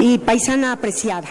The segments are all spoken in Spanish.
y paisana apreciada.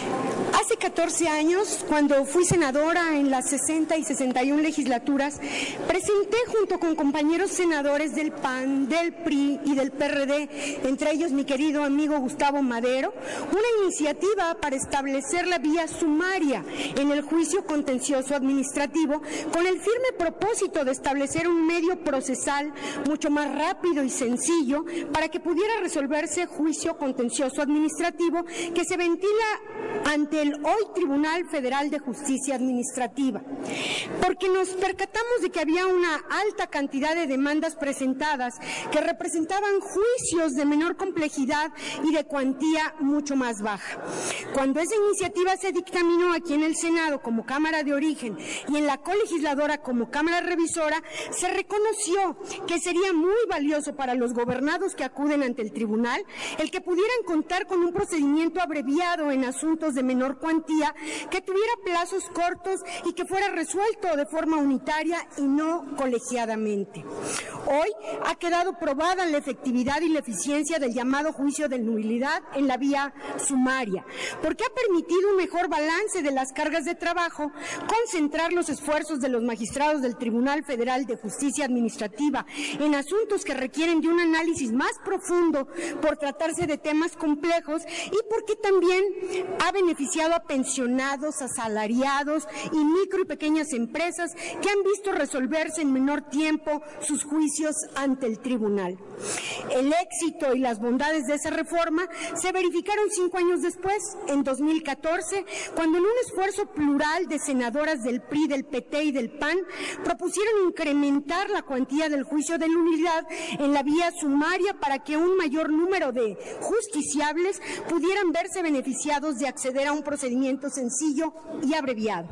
Hace 14 años, cuando fui senadora en las 60 y 61 legislaturas, presenté junto con compañeros senadores del PAN, del PRI y del PRD, entre ellos mi querido amigo Gustavo Madero, una iniciativa para establecer la vía sumaria en el juicio contencioso administrativo con el firme propósito de establecer un medio procesal mucho más rápido y sencillo para que pudiera resolverse juicio contencioso administrativo que se ventila ante el hoy Tribunal Federal de Justicia Administrativa, porque nos percatamos de que había una alta cantidad de demandas presentadas que representaban juicios de menor complejidad y de cuantía mucho más baja. Cuando esa iniciativa se dictaminó aquí en el Senado como Cámara de Origen y en la colegisladora como Cámara Revisora, se reconoció que sería muy valioso para los gobernados que acuden ante el tribunal el que pudieran contar con un procedimiento abreviado en asuntos de menor cuantía, que tuviera plazos cortos y que fuera resuelto de forma unitaria y no colegiadamente. Hoy ha quedado probada la efectividad y la eficiencia del llamado juicio de nulidad en la vía sumaria, porque ha permitido un mejor balance de las cargas de trabajo, concentrar los esfuerzos de los magistrados del Tribunal Federal de Justicia Administrativa en asuntos que requieren de un análisis más profundo por tratarse de temas complejos y porque también ha beneficiado a pensionados, asalariados y micro y pequeñas empresas que han visto resolverse en menor tiempo sus juicios ante el tribunal. El éxito y las bondades de esa reforma se verificaron 5 años después, en 2014, cuando en un esfuerzo plural de senadoras del PRI, del PT y del PAN propusieron incrementar la cuantía del juicio de nulidad en la vía sumaria para que un mayor número de justiciables pudieran verse beneficiados de acceder a un procedimiento sencillo y abreviado.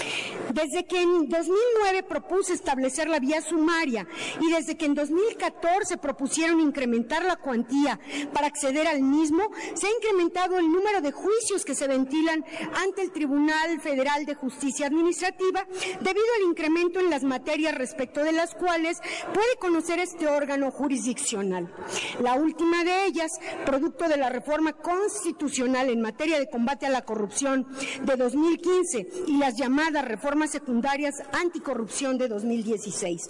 Desde que en 2009 propuse establecer la vía sumaria y desde que en 2014 propusieron incrementar la cuantía para acceder al mismo, se ha incrementado el número de juicios que se ventilan ante el Tribunal Federal de Justicia Administrativa debido al incremento en las materias respecto de las cuales puede conocer este órgano jurisdiccional. La última de ellas, producto de la reforma constitucional en materia de combate a la corrupción de 2015 y las llamadas reformas secundarias anticorrupción de 2016.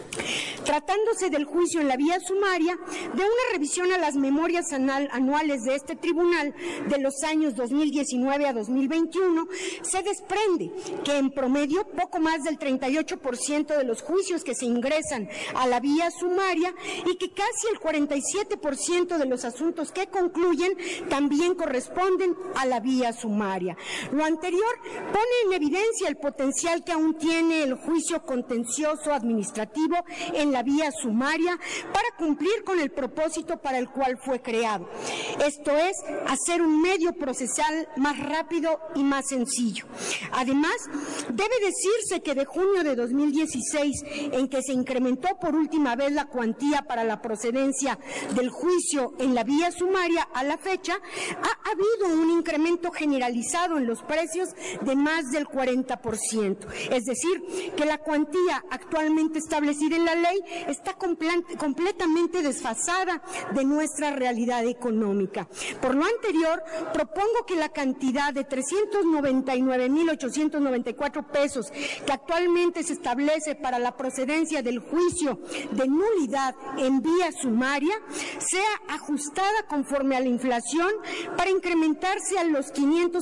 Tratándose del juicio en la vía sumaria, de una revisión a las memorias anuales de este tribunal de los años 2019 a 2021, se desprende que en promedio poco más del 38% de los juicios que se ingresan a la vía sumaria y que casi el 47% de los asuntos que concluyen también corresponden a la vía sumaria. Lo anterior pone en evidencia el potencial que aún tiene el juicio contencioso administrativo en la vía sumaria para cumplir con el propósito para el cual fue creado. Esto es, hacer un medio procesal más rápido y más sencillo. Además, debe decirse que de junio de 2016, en que se incrementó por última vez la cuantía para la procedencia del juicio en la vía sumaria a la fecha, ha habido un incremento generalizado en los precios de más del 40%. Es decir, que la cuantía actualmente establecida en la ley está completamente desfasada de nuestra realidad económica. Por lo anterior, propongo que la cantidad de 399.894 pesos que actualmente se establece para la procedencia del juicio de nulidad en vía sumaria sea ajustada conforme a la inflación para incrementarse a los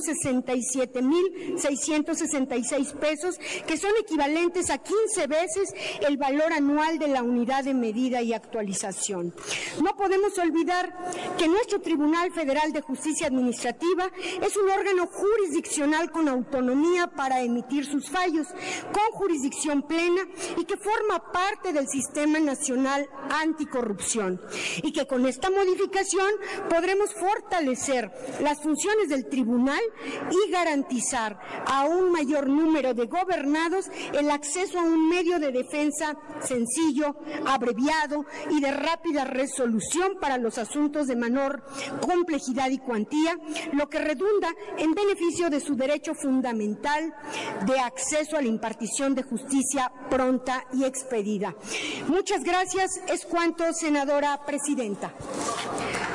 567.666 pesos, que son equivalentes a 15 veces el valor anual de la unidad de medida y actualización. No podemos olvidar que nuestro Tribunal Federal de Justicia Administrativa es un órgano jurisdiccional con autonomía para emitir sus fallos, con jurisdicción plena y que forma parte del Sistema Nacional Anticorrupción, y que con esta modificación podremos fortalecer las funciones del tribunal y garantizar a un mayor número de gobernados el acceso a un medio de defensa sencillo, abreviado y de rápida resolución para los asuntos de menor complejidad y cuantía, lo que redunda en beneficio de su derecho fundamental de acceso a la impartición de justicia pronta y expedida. Muchas gracias. Es cuanto, senadora presidenta.